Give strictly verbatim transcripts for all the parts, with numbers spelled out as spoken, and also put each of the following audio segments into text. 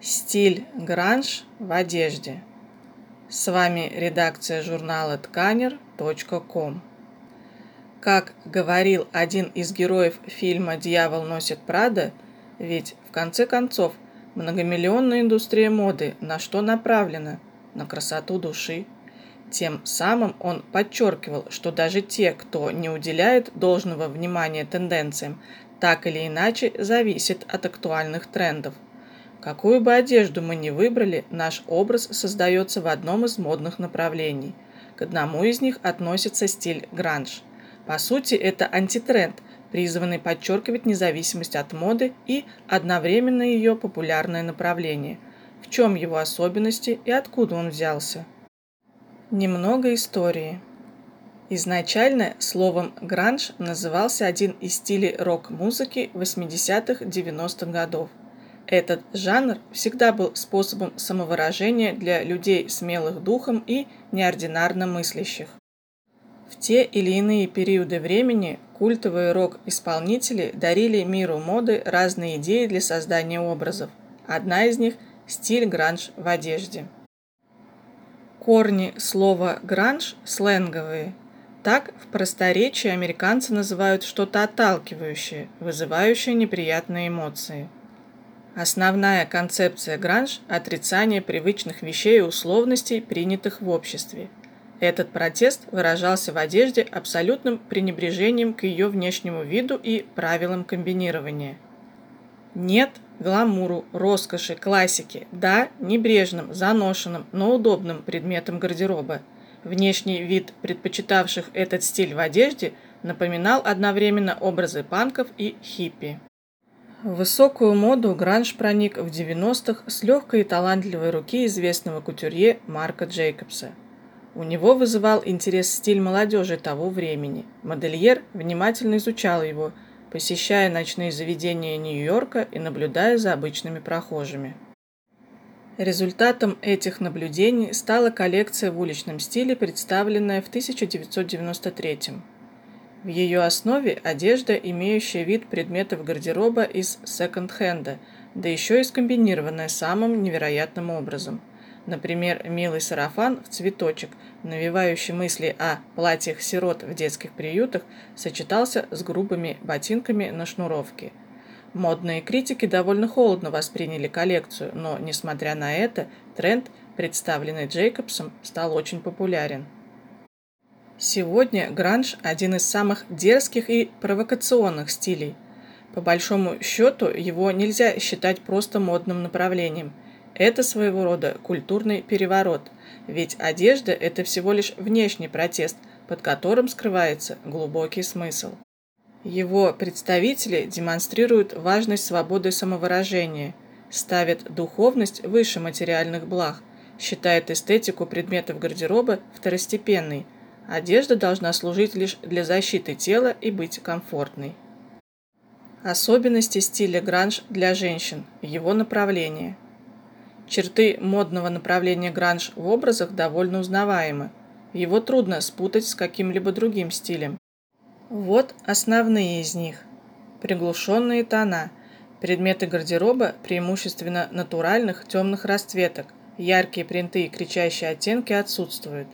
Стиль гранж в одежде. С вами редакция журнала тканер точка ком. Как говорил один из героев фильма «Дьявол носит Прада», ведь в конце концов многомиллионная индустрия моды на что направлена? На красоту души. Тем самым он подчеркивал, что даже те, кто не уделяет должного внимания тенденциям, так или иначе зависит от актуальных трендов. Какую бы одежду мы ни выбрали, наш образ создается в одном из модных направлений. К одному из них относится стиль гранж. По сути, это антитренд, призванный подчеркивать независимость от моды и одновременно ее популярное направление. В чем его особенности и откуда он взялся? Немного истории. Изначально словом гранж назывался один из стилей рок-музыки восьмидесятых-девяностых годов. Этот жанр всегда был способом самовыражения для людей смелых духом и неординарно мыслящих. В те или иные периоды времени культовые рок-исполнители дарили миру моды разные идеи для создания образов. Одна из них – стиль гранж в одежде. Корни слова «гранж» сленговые. Так в просторечии американцы называют что-то отталкивающее, вызывающее неприятные эмоции. Основная концепция гранж – отрицание привычных вещей и условностей, принятых в обществе. Этот протест выражался в одежде абсолютным пренебрежением к ее внешнему виду и правилам комбинирования. Нет гламуру, роскоши, классики, да небрежным, заношенным, но удобным предметам гардероба. Внешний вид предпочитавших этот стиль в одежде напоминал одновременно образы панков и хиппи. В высокую моду гранж проник в девяностых с легкой и талантливой руки известного кутюрье Марка Джейкобса. У него вызывал интерес стиль молодежи того времени. Модельер внимательно изучал его, посещая ночные заведения Нью-Йорка и наблюдая за обычными прохожими. Результатом этих наблюдений стала коллекция в уличном стиле, представленная в тысяча девятьсот девяносто третьем. В ее основе одежда, имеющая вид предметов гардероба из секонд-хенда, да еще и скомбинированная самым невероятным образом. Например, милый сарафан в цветочек, навевающий мысли о платьях сирот в детских приютах, сочетался с грубыми ботинками на шнуровке. Модные критики довольно холодно восприняли коллекцию, но, несмотря на это, тренд, представленный Джейкобсом, стал очень популярен. Сегодня гранж – один из самых дерзких и провокационных стилей. По большому счету, его нельзя считать просто модным направлением. Это своего рода культурный переворот, ведь одежда – это всего лишь внешний протест, под которым скрывается глубокий смысл. Его представители демонстрируют важность свободы самовыражения, ставят духовность выше материальных благ, считают эстетику предметов гардероба второстепенной. Одежда должна служить лишь для защиты тела и быть комфортной. Особенности стиля гранж для женщин, его направление. Черты модного направления гранж в образах довольно узнаваемы. Его трудно спутать с каким-либо другим стилем. Вот основные из них. Приглушенные тона. Предметы гардероба преимущественно натуральных темных расцветок. Яркие принты и кричащие оттенки отсутствуют.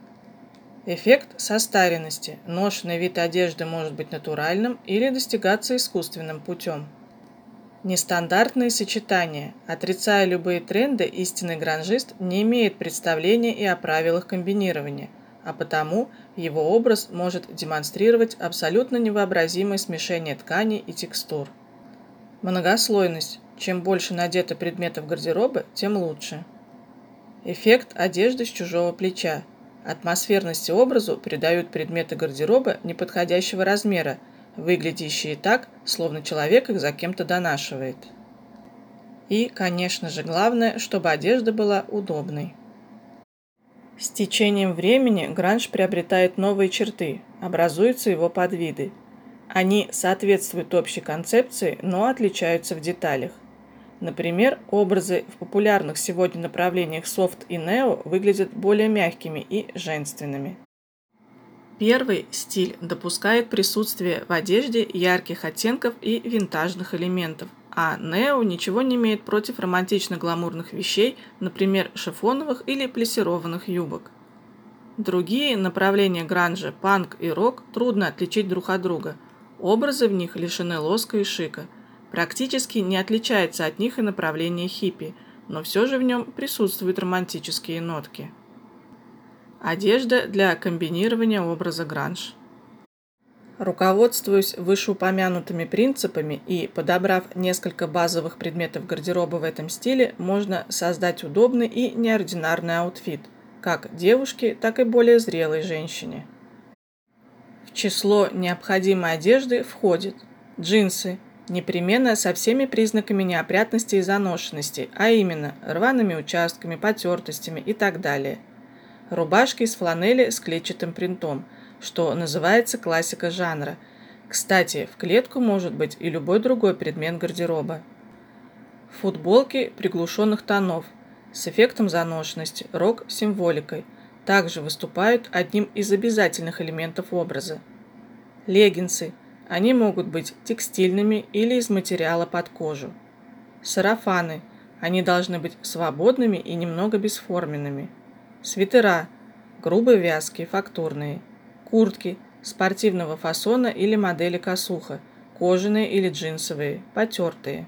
Эффект состаренности. Ношенный вид одежды может быть натуральным или достигаться искусственным путем. Нестандартные сочетания. Отрицая любые тренды, истинный гранжист не имеет представления и о правилах комбинирования, а потому его образ может демонстрировать абсолютно невообразимое смешение тканей и текстур. Многослойность. Чем больше надето предметов гардероба, тем лучше. Эффект одежды с чужого плеча. Атмосферности образу придают предметы гардероба неподходящего размера, выглядящие так, словно человек их за кем-то донашивает. И, конечно же, главное, чтобы одежда была удобной. С течением времени гранж приобретает новые черты, образуются его подвиды. Они соответствуют общей концепции, но отличаются в деталях. Например, образы в популярных сегодня направлениях софт и нео выглядят более мягкими и женственными. Первый стиль допускает присутствие в одежде ярких оттенков и винтажных элементов, А нео ничего не имеет против романтично-гламурных вещей, например, шифоновых или плессированных юбок. Другие направления гранжа, панк и рок трудно отличить друг от друга. Образы в них лишены лоска и шика. Практически не отличается от них и направление хиппи, но все же в нем присутствуют романтические нотки. Одежда для комбинирования образа гранж. Руководствуясь вышеупомянутыми принципами и подобрав несколько базовых предметов гардероба в этом стиле, можно создать удобный и неординарный аутфит, как девушке, так и более зрелой женщине. В число необходимой одежды входит джинсы, непременно со всеми признаками неопрятности и заношенности, а именно рваными участками, потертостями и так далее. Рубашки из фланели с клетчатым принтом, что называется классика жанра. Кстати, в клетку может быть и любой другой предмет гардероба. Футболки приглушенных тонов с эффектом заношенности, рок-символикой также выступают одним из обязательных элементов образа. Леггинсы. Они могут быть текстильными или из материала под кожу. Сарафаны. Они должны быть свободными и немного бесформенными. Свитера. Грубые, вязкие, фактурные. Куртки спортивного фасона или модели косуха, кожаные или джинсовые, потертые.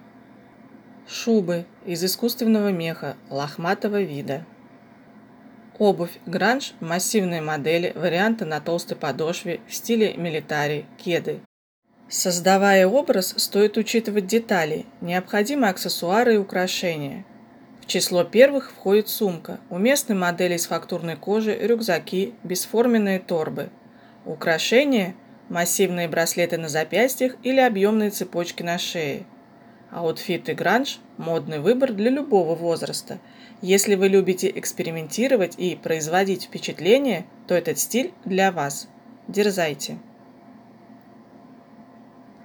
Шубы из искусственного меха, лохматого вида. Обувь гранж, массивные модели, варианты на толстой подошве в стиле милитари, кеды. Создавая образ, стоит учитывать детали, необходимые аксессуары и украшения. В число первых входит сумка, уместны модели из фактурной кожи, рюкзаки, бесформенные торбы. Украшения – массивные браслеты на запястьях или объемные цепочки на шее. Аутфиты гранж – модный выбор для любого возраста. Если вы любите экспериментировать и производить впечатление, то этот стиль для вас. Дерзайте!